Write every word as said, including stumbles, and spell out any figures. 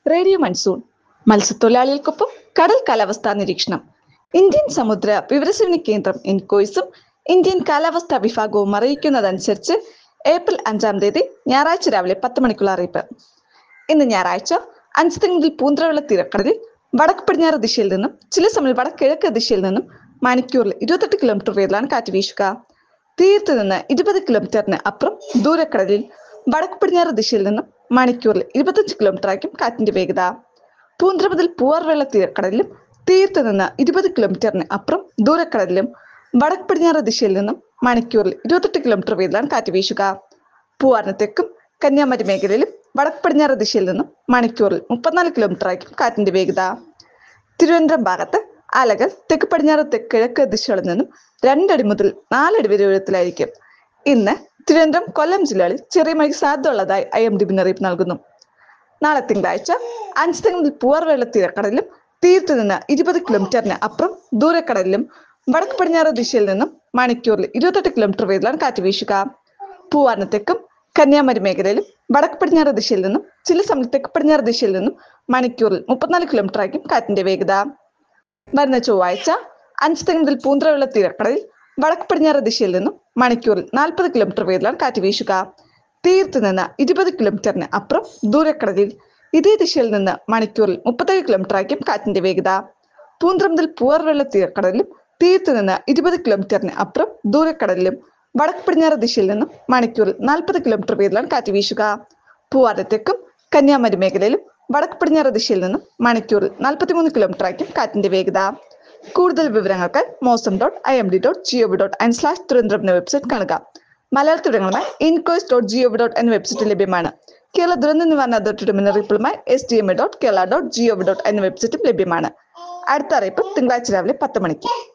Radio monsoon മത്സ്യത്തൊഴിലാളികൾക്കൊപ്പം കടൽ കാലാവസ്ഥാ നിരീക്ഷണം. ഇന്ത്യൻ സമുദ്ര വിവരസേവന കേന്ദ്രം ഇൻകോയ്സും ഇന്ത്യൻ കാലാവസ്ഥാ വിഭാഗവും അറിയിക്കുന്നതനുസരിച്ച് ഏപ്രിൽ അഞ്ചാം തീയതി ഞായറാഴ്ച രാവിലെ പത്ത് മണിക്കുള്ള അറിയിപ്പ്. ഇന്ന് ഞായറാഴ്ച അഞ്ച് മുതൽ പൂന്തറയുള്ള തീരക്കടലിൽ വടക്ക് പടിഞ്ഞാറ് ദിശയിൽ നിന്നും ചില സമയം വടക്കിഴക്ക് ദിശയിൽ നിന്നും മണിക്കൂറിൽ ഇരുപത്തെട്ട് കിലോമീറ്റർ വേഗത്തിലാണ് കാറ്റ് വീശുക. തീരത്ത് നിന്ന് ഇരുപത് കിലോമീറ്ററിന് അപ്പുറം ദൂരക്കടലിൽ വടക്ക് പടിഞ്ഞാറ് ദിശയിൽ നിന്നും മണിക്കൂറിൽ ഇരുപത്തഞ്ച് കിലോമീറ്റർ ആയിരിക്കും കാറ്റിന്റെ വേഗത. പൂന്തറ മുതൽ പൂവാർവേള തീരക്കടലിലും തീരത്ത് നിന്ന് ഇരുപത് കിലോമീറ്ററിന് അപ്പുറം ദൂരക്കടലിലും വടക്ക് പടിഞ്ഞാറ് ദിശയിൽ നിന്നും മണിക്കൂറിൽ ഇരുപത്തെട്ട് കിലോമീറ്റർ വേഗത്തിലാണ് കാറ്റ് വീശുക. പൂവാറിന് തെക്കും കന്യാകുമാരി മേഖലയിലും വടക്ക് പടിഞ്ഞാറ് ദിശയിൽ നിന്നും മണിക്കൂറിൽ മുപ്പത്തിനാല് കിലോമീറ്റർ ആയിരിക്കും കാറ്റിന്റെ വേഗത. തിരുവനന്തപുരം ഭാഗത്ത് അലകൾ തെക്ക് പടിഞ്ഞാറ് തെക്ക് കിഴക്ക് ദിശകളിൽ നിന്നും രണ്ടടി മുതൽ നാലടി വരെ ഉയരത്തിലായിരിക്കും. ഇന്ന് തിരുവനന്തപുരം കൊല്ലം ജില്ലകളിൽ ചെറിയ മഴയ്ക്ക് സാധ്യത ഉള്ളതായി ഐ എം ഡി മുന്നറിയിപ്പ് നൽകുന്നു. നാളെ തിങ്കളാഴ്ച അഞ്ച് മുതൽ പൂവാർവേള തീരക്കടലിലും തീരത്ത് നിന്ന് ഇരുപത് കിലോമീറ്ററിന് അപ്പുറം ദൂരക്കടലിലും വടക്ക് പടിഞ്ഞാറ് ദിശയിൽ നിന്നും മണിക്കൂറിൽ ഇരുപത്തെട്ട് കിലോമീറ്റർ വേഗത്തിലാണ് കാറ്റ് വീശുക. പൂവാറിന് തെക്കും കന്യാകുമാരി മേഖലയിലും വടക്ക് പടിഞ്ഞാറ് ദിശയിൽ നിന്നും ചില സമയം തെക്ക് പടിഞ്ഞാറ് ദിശയിൽ നിന്നും മണിക്കൂറിൽ മുപ്പത്തിനാല് കിലോമീറ്റർ ആയിരിക്കും കാറ്റിന്റെ വേഗത. വരുന്ന ചൊവ്വാഴ്ച അഞ്ച് മുതൽ പൂന്തറയുള്ള തീരക്കടലിൽ വടക്ക് പടിഞ്ഞാറ് ദിശയിൽ നിന്നും മണിക്കൂറിൽ നാൽപ്പത് കിലോമീറ്റർ വേഗത്തിലാണ് കാറ്റ് വീശുക. തീരത്ത് നിന്ന് ഇരുപത് കിലോമീറ്ററിന് അപ്പുറം ദൂരക്കടലിൽ ഇതേ ദിശയിൽ നിന്ന് മണിക്കൂറിൽ മുപ്പത്തേഴ് കിലോമീറ്റർ ആയിരിക്കും കാറ്റിന്റെ വേഗത. പൂന്തറ മുതൽ പൂവാർവേള തീരക്കടലിലും തീരത്ത് നിന്ന് ഇരുപത് കിലോമീറ്ററിന് അപ്പുറം ദൂരക്കടലിലും വടക്ക് പടിഞ്ഞാറ് ദിശയിൽ നിന്നും മണിക്കൂറിൽ നാൽപ്പത് കിലോമീറ്റർ വേഗത്തിലാണ് കാറ്റ് വീശുക. പൂവാറിന് തെക്കും കന്യാകുമാരി മേഖലയിലും വടക്ക് പടിഞ്ഞാറ് ദിശയിൽ നിന്നും മണിക്കൂറിൽ നാൽപ്പത്തിമൂന്ന് കിലോമീറ്റർ ആയിരിക്കും കാറ്റിന്റെ വേഗത. കൂടുതൽ വിവരങ്ങൾക്ക് Mausam dot I M D dot gov dot in slash Thiruvananthapuram എന്ന വെബ്സൈറ്റ് കാണുക. മലയാളത്തിൽ വിവരങ്ങളുമായി ഇൻകോയ്സ് ഡോട്ട് ജിഒവി ഡോട്ട് എന്ന വെബ്സൈറ്റ് ലഭ്യമാണ്. കേരള ദുരന്ത നിവാരണ അതോറിറ്റിയുടെ മുന്നറിയിപ്പുമായി S D M A dot Kerala dot gov dot എന്ന വെബ്സൈറ്റും ലഭ്യമാണ്. അടുത്ത അറിയിപ്പ് തിങ്കളാഴ്ച രാവിലെ പത്ത് മണിക്ക്.